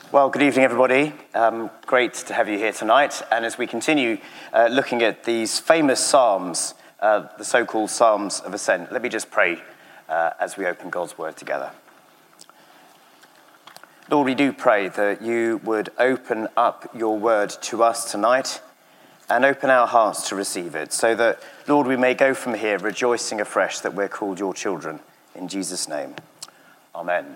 Well, good evening, everybody. Great to have you here tonight. And as we continue looking at these famous psalms, the so-called Psalms of Ascent, let me just pray as we open God's Word together. Lord, we do pray that you would open up your Word to us tonight and open our hearts to receive it, so that, Lord, we may go from here rejoicing afresh that we're called your children. In Jesus' name, amen.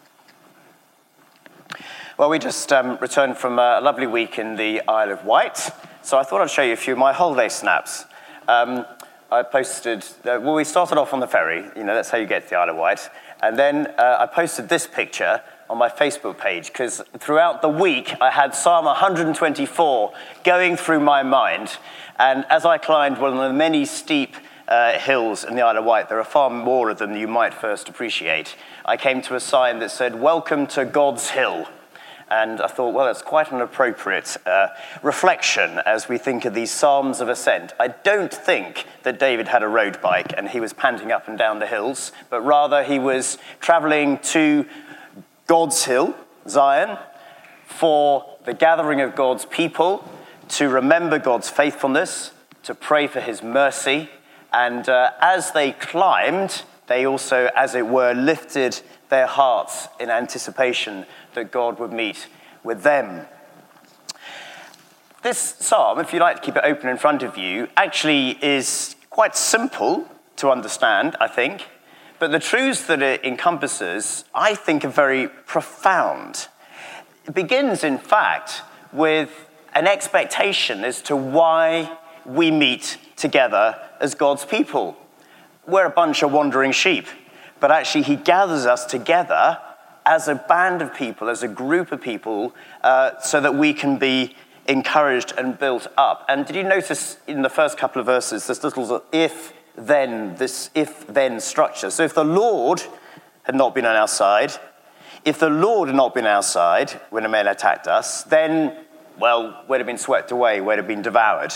Well, we just returned from a lovely week in the Isle of Wight, so I thought I'd show you a few of my holiday snaps. I posted, we started off on the ferry, that's how you get to the Isle of Wight, and then I posted this picture on my Facebook page, because throughout the week I had Psalm 124 going through my mind, and as I climbed one of the many steep hills in the Isle of Wight, there are far more of them than you might first appreciate, I came to a sign that said, "Welcome to God's Hill." And I thought, well, it's quite an appropriate reflection as we think of these Psalms of Ascent. I don't think that David had a road bike and he was panting up and down the hills, but rather he was traveling to God's Hill, Zion, for the gathering of God's people, to remember God's faithfulness, to pray for his mercy. And as they climbed, they also, as it were, lifted their hearts in anticipation that God would meet with them. This psalm, if you like to keep it open in front of you, actually is quite simple to understand, I think, but the truths that it encompasses, I think, are very profound. It begins, in fact, with an expectation as to why we meet together as God's people. We're a bunch of wandering sheep, but actually he gathers us together as a band of people, as a group of people, so that we can be encouraged and built up. And did you notice in the first couple of verses, this little if-then structure? So if the Lord had not been on our side, if the Lord had not been on our side when a man attacked us, then, well, we'd have been swept away, we'd have been devoured.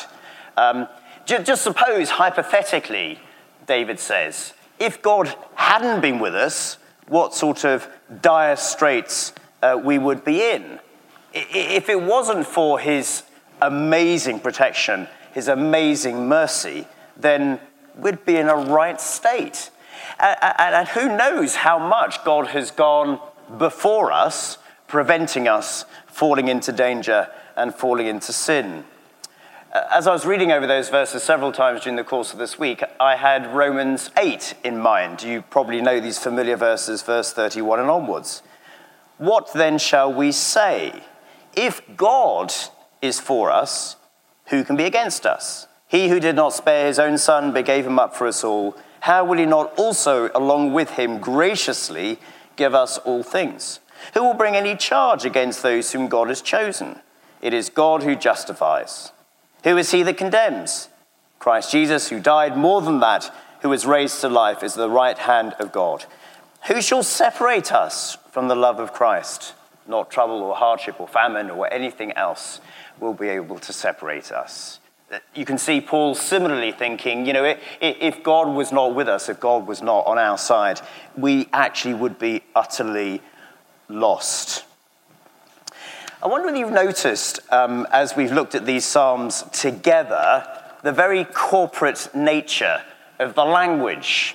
Just suppose, hypothetically, David says, if God hadn't been with us, what sort of dire straits we would be in. If it wasn't for his amazing protection, his amazing mercy, then we'd be in a right state. And who knows how much God has gone before us, preventing us falling into danger and falling into sin. As I was reading over those verses several times during the course of this week, I had Romans 8 in mind. You probably know these familiar verses, verse 31 and onwards. What then shall we say? If God is for us, who can be against us? He who did not spare his own son, but gave him up for us all, how will he not also, along with him, graciously give us all things? Who will bring any charge against those whom God has chosen? It is God who justifies. Who is he that condemns? Christ Jesus, who died, more than that, who was raised to life, is at the right hand of God. Who shall separate us from the love of Christ? Not trouble or hardship or famine or anything else will be able to separate us. You can see Paul similarly thinking, if God was not with us, if God was not on our side, we actually would be utterly lost. I wonder whether you've noticed, as we've looked at these Psalms together, the very corporate nature of the language.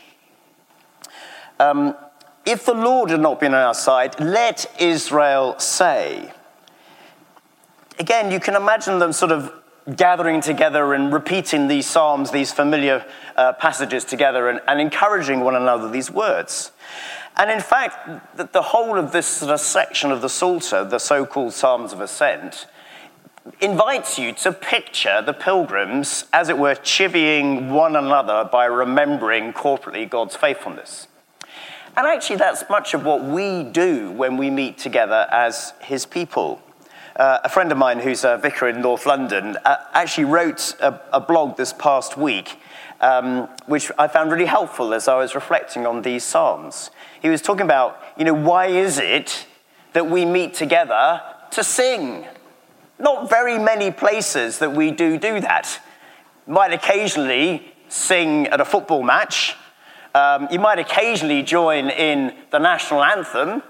If the Lord had not been on our side, let Israel say. Again, you can imagine them sort of gathering together and repeating these Psalms, these familiar passages together and encouraging one another these words. And in fact, the whole of this sort of section of the Psalter, the so-called Psalms of Ascent, invites you to picture the pilgrims, as it were, chivying one another by remembering corporately God's faithfulness. And actually, that's much of what we do when we meet together as his people. A friend of mine who's a vicar in North London actually wrote a blog this past week, which I found really helpful as I was reflecting on these Psalms. He was talking about, why is it that we meet together to sing? Not very many places that we do that. Might occasionally sing at a football match. You might occasionally join in the national anthem,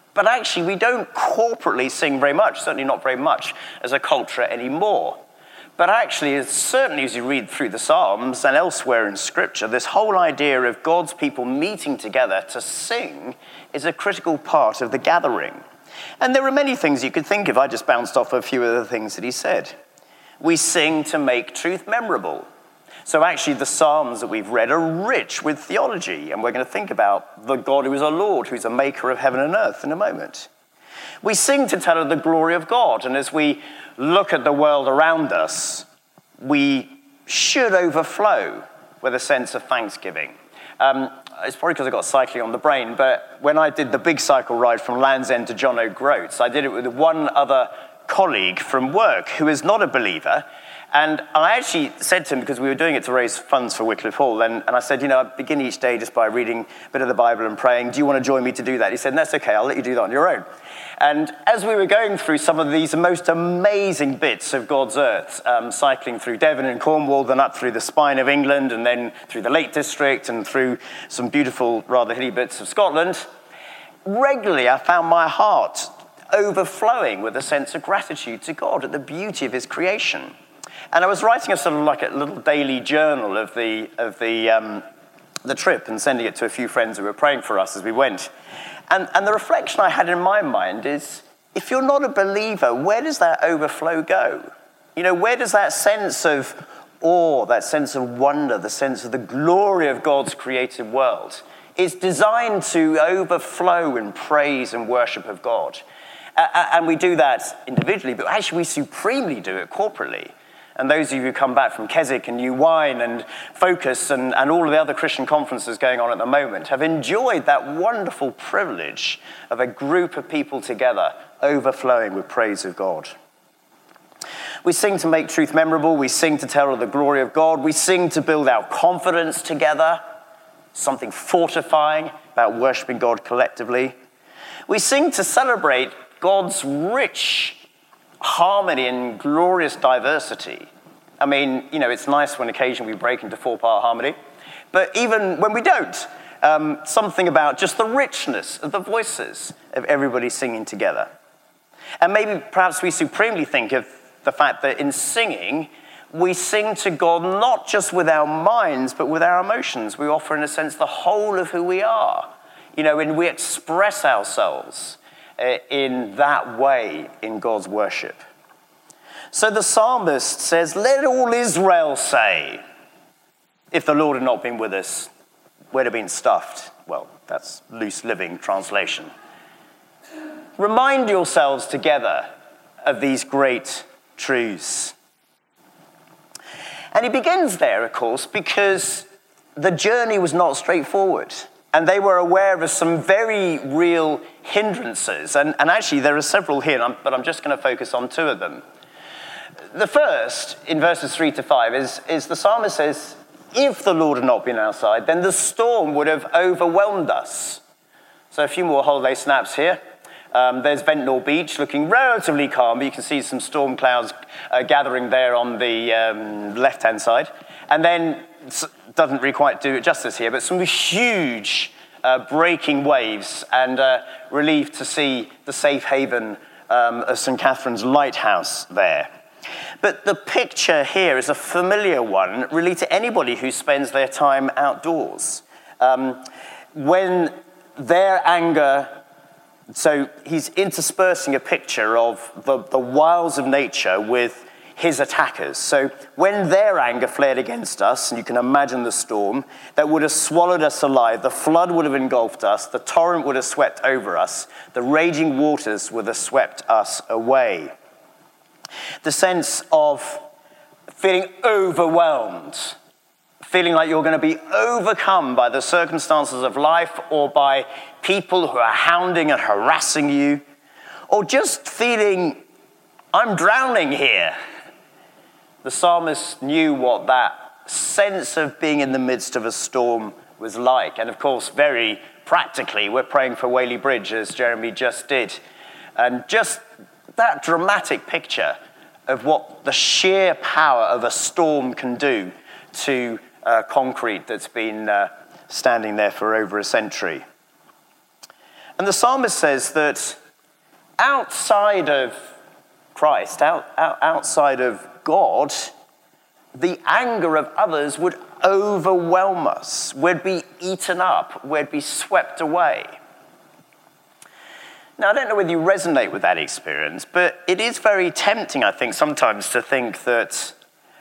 But actually, we don't corporately sing very much, certainly not very much as a culture anymore. But actually, certainly as you read through the Psalms and elsewhere in Scripture, this whole idea of God's people meeting together to sing is a critical part of the gathering. And there are many things you could think of. I just bounced off a few of the things that he said. We sing to make truth memorable. So actually, the Psalms that we've read are rich with theology, and we're going to think about the God who is our Lord, who's a maker of heaven and earth in a moment. We sing to tell of the glory of God, and as we look at the world around us, we should overflow with a sense of thanksgiving. It's probably because I got cycling on the brain, but when I did the big cycle ride from Land's End to John O'Groats, I did it with one other colleague from work who is not a believer. And I actually said to him, because we were doing it to raise funds for Wycliffe Hall, and I said, I begin each day just by reading a bit of the Bible and praying. Do you want to join me to do that? He said, that's okay, I'll let you do that on your own. And as we were going through some of these most amazing bits of God's earth, cycling through Devon and Cornwall, then up through the spine of England, and then through the Lake District, and through some beautiful, rather hilly bits of Scotland, regularly I found my heart overflowing with a sense of gratitude to God at the beauty of his creation. And I was writing a sort of like a little daily journal of the trip and sending it to a few friends who were praying for us as we went. And the reflection I had in my mind is, if you're not a believer, where does that overflow go? Where does that sense of awe, that sense of wonder, the sense of the glory of God's created world is designed to overflow in praise and worship of God? And we do that individually, but actually we supremely do it corporately. And those of you who come back from Keswick and New Wine and Focus and all of the other Christian conferences going on at the moment have enjoyed that wonderful privilege of a group of people together overflowing with praise of God. We sing to make truth memorable. We sing to tell of the glory of God. We sing to build our confidence together, something fortifying about worshiping God collectively. We sing to celebrate God's rich harmony and glorious diversity. I mean, it's nice when occasionally we break into 4-part harmony, but even when we don't, something about just the richness of the voices of everybody singing together. And maybe perhaps we supremely think of the fact that in singing, we sing to God not just with our minds, but with our emotions. We offer, in a sense, the whole of who we are, and we express ourselves in that way in God's worship. So the psalmist says, let all Israel say, if the Lord had not been with us, we'd have been stuffed. Well, that's loose living translation. Remind yourselves together of these great truths. And he begins there, of course, because the journey was not straightforward. And they were aware of some very real hindrances. And actually, there are several here, but I'm just going to focus on two of them. The first, in verses 3 to 5, is the psalmist says, if the Lord had not been outside, then the storm would have overwhelmed us. So a few more holiday snaps here. There's Ventnor Beach looking relatively calm. You can see some storm clouds gathering there on the left-hand side. And then, doesn't really quite do it justice here, but some huge breaking waves, and relieved to see the safe haven of St. Catherine's Lighthouse there. But the picture here is a familiar one, really, to anybody who spends their time outdoors. When their anger, so he's interspersing a picture of the wiles of nature with his attackers. So when their anger flared against us, and you can imagine the storm, that would have swallowed us alive, the flood would have engulfed us, the torrent would have swept over us, the raging waters would have swept us away. The sense of feeling overwhelmed, feeling like you're going to be overcome by the circumstances of life or by people who are hounding and harassing you, or just feeling, I'm drowning here. The psalmist knew what that sense of being in the midst of a storm was like. And of course, very practically, we're praying for Whaley Bridge, as Jeremy just did. And just that dramatic picture of what the sheer power of a storm can do to concrete that's been standing there for over a century. And the psalmist says that outside of Christ, outside of God, the anger of others would overwhelm us. We'd be eaten up. We'd be swept away. Now, I don't know whether you resonate with that experience, but it is very tempting, I think, sometimes to think that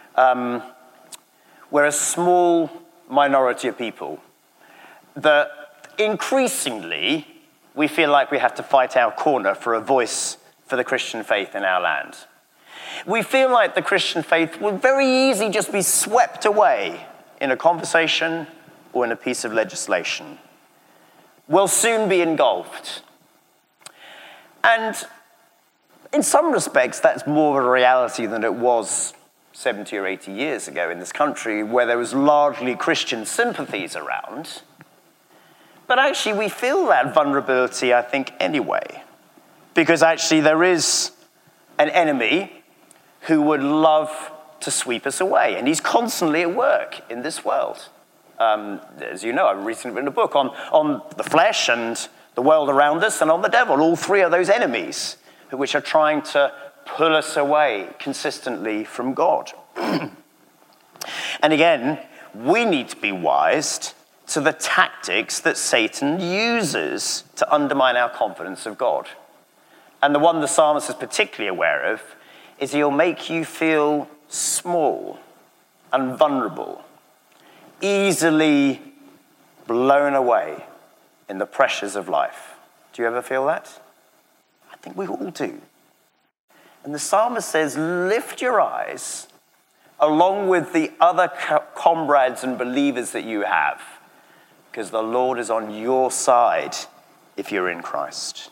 we're a small minority of people, that increasingly we feel like we have to fight our corner for a voice for the Christian faith in our land. We feel like the Christian faith will very easily just be swept away in a conversation or in a piece of legislation. We'll soon be engulfed. And in some respects, that's more of a reality than it was 70 or 80 years ago in this country, where there was largely Christian sympathies around. But actually, we feel that vulnerability, I think, anyway. Because actually, there is an enemy who would love to sweep us away. And he's constantly at work in this world. As you know, I've recently written a book on the flesh and the world around us and on the devil. All three of those enemies which are trying to pull us away consistently from God. And again, we need to be wise to the tactics that Satan uses to undermine our confidence of God. And the one the psalmist is particularly aware of is he'll make you feel small and vulnerable, easily blown away in the pressures of life. Do you ever feel that? I think we all do. And the psalmist says, lift your eyes along with the other comrades and believers that you have, because the Lord is on your side if you're in Christ.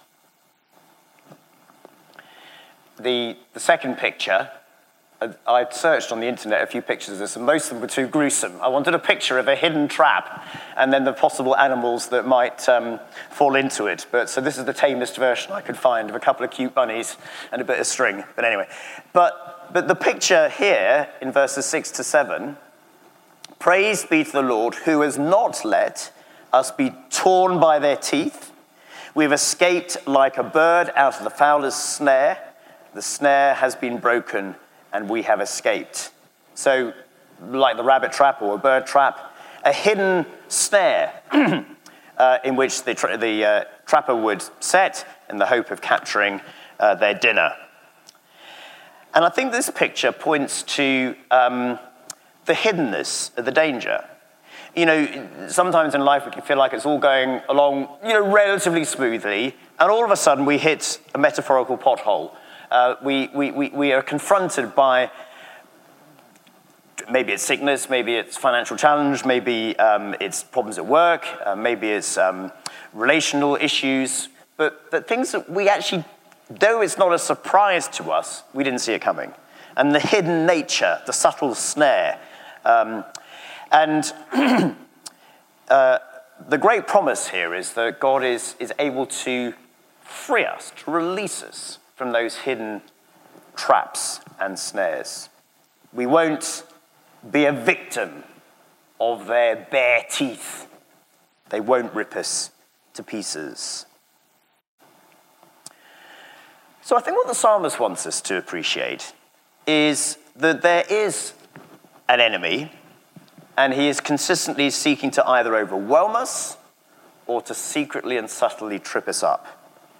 The second picture, I searched on the internet a few pictures of this, and most of them were too gruesome. I wanted a picture of a hidden trap and then the possible animals that might fall into it. So this is the tamest version I could find of a couple of cute bunnies and a bit of string. But anyway, but the picture here in verses 6 to 7, praise be to the Lord who has not let us be torn by their teeth. We've escaped like a bird out of the fowler's snare. The snare has been broken and we have escaped. So, like the rabbit trap or a bird trap, a hidden snare in which the trapper would set in the hope of capturing their dinner. And I think this picture points to the hiddenness of the danger. You know, sometimes in life we can feel like it's all going along, relatively smoothly, and all of a sudden we hit a metaphorical pothole. We are confronted by, maybe it's sickness, maybe it's financial challenge, maybe it's problems at work, maybe it's relational issues, but things that we actually, though it's not a surprise to us, we didn't see it coming. And the hidden nature, the subtle snare. And the great promise here is that God is able to free us, to release us from those hidden traps and snares. We won't be a victim of their bare teeth. They won't rip us to pieces. So I think what the psalmist wants us to appreciate is that there is an enemy, and he is consistently seeking to either overwhelm us or to secretly and subtly trip us up.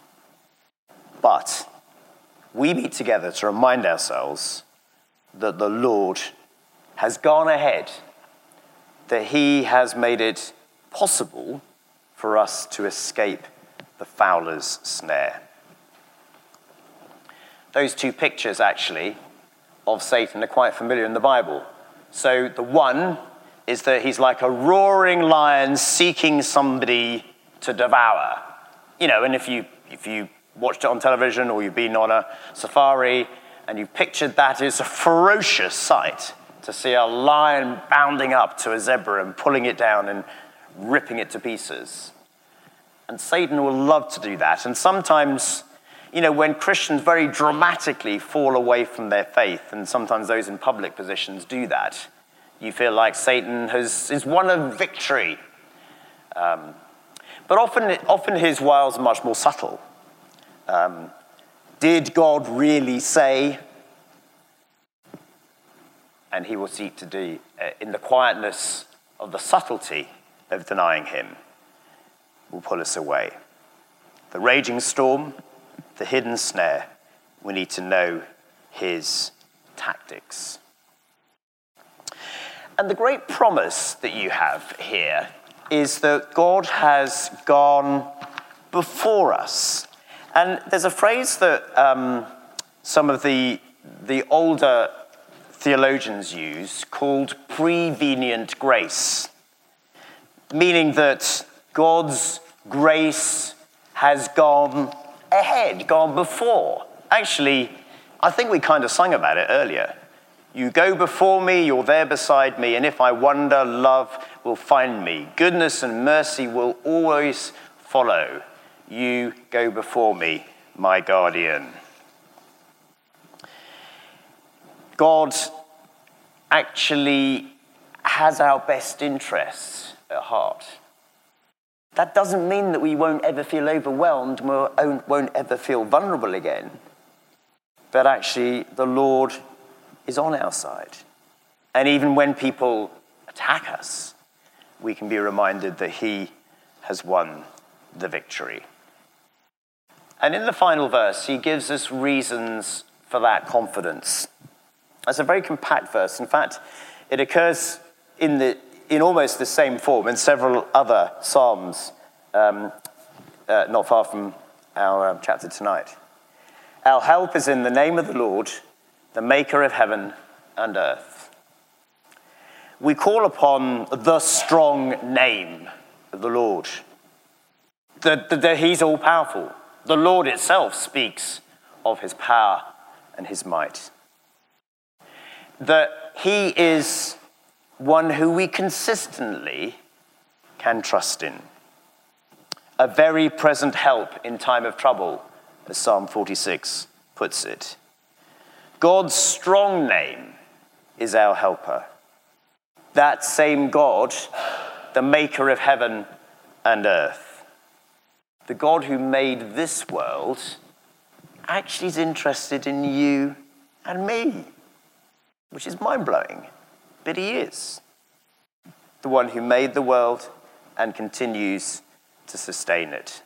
But we meet together to remind ourselves that the Lord has gone ahead, that he has made it possible for us to escape the fowler's snare. Those two pictures, actually, of Satan are quite familiar in the Bible. So the one is that he's like a roaring lion seeking somebody to devour. And if you watched it on television or you've been on a safari and you've pictured that as a ferocious sight, to see a lion bounding up to a zebra and pulling it down and ripping it to pieces. And Satan will love to do that. And sometimes, when Christians very dramatically fall away from their faith, and sometimes those in public positions do that, you feel like Satan has won a victory. But often his wiles are much more subtle. Did God really say? And he will seek to do in the quietness of the subtlety of denying him will pull us away. The raging storm, the hidden snare, we need to know his tactics. And the great promise that you have here is that God has gone before us. And there's a phrase that some of the older theologians use called prevenient grace, meaning that God's grace has gone ahead, gone before. Actually, I think we kind of sang about it earlier. You go before me, you're there beside me, and if I wander, love will find me. Goodness and mercy will always follow. You go before me, my guardian. God actually has our best interests at heart. That doesn't mean that we won't ever feel overwhelmed, won't ever feel vulnerable again. But actually, the Lord is on our side. And even when people attack us, we can be reminded that he has won the victory. And in the final verse, he gives us reasons for that confidence. It's a very compact verse. In fact, it occurs in almost the same form in several other psalms, not far from our chapter tonight. Our help is in the name of the Lord, the maker of heaven and earth. We call upon the strong name of the Lord. That he's all-powerful. The Lord itself speaks of his power and his might. That he is one who we consistently can trust in. A very present help in time of trouble, as Psalm 46 puts it. God's strong name is our helper. That same God, the maker of heaven and earth. The God who made this world actually is interested in you and me, which is mind-blowing, but he is. The one who made the world and continues to sustain it.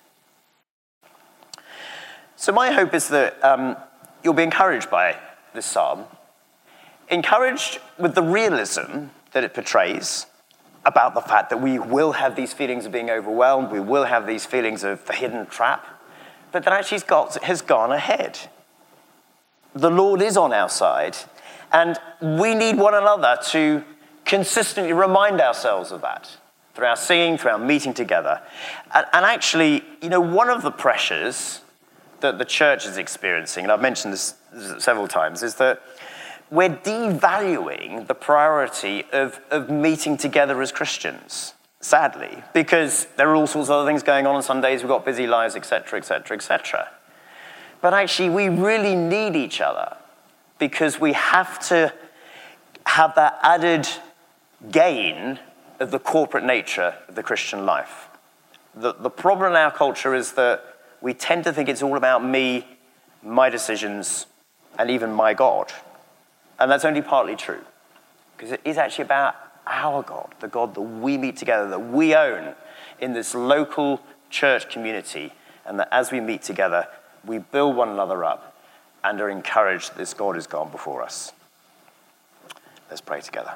So my hope is that you'll be encouraged by this psalm, encouraged with the realism that it portrays about the fact that we will have these feelings of being overwhelmed, we will have these feelings of the hidden trap, but that actually has gone ahead. The Lord is on our side, and we need one another to consistently remind ourselves of that through our singing, through our meeting together. And actually, one of the pressures that the church is experiencing, and I've mentioned this several times, is that we're devaluing the priority of meeting together as Christians, sadly, because there are all sorts of other things going on Sundays, we've got busy lives, etc., etc., etc. But actually, we really need each other because we have to have that added gain of the corporate nature of the Christian life. The problem in our culture is that we tend to think it's all about me, my decisions, and even my God. And that's only partly true, because it is actually about our God, the God that we meet together, that we own in this local church community, and that as we meet together, we build one another up and are encouraged that this God has gone before us. Let's pray together.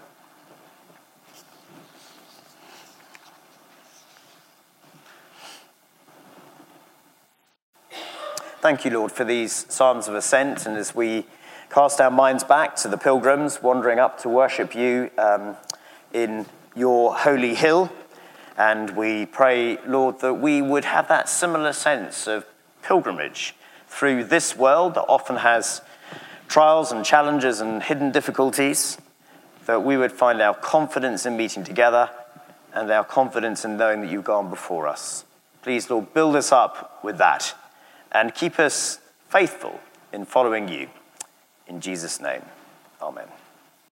Thank you, Lord, for these psalms of ascent, and as we cast our minds back to the pilgrims wandering up to worship you in your holy hill, and we pray, Lord, that we would have that similar sense of pilgrimage through this world that often has trials and challenges and hidden difficulties, that we would find our confidence in meeting together and our confidence in knowing that you've gone before us. Please, Lord, build us up with that and keep us faithful in following you. In Jesus' name, amen.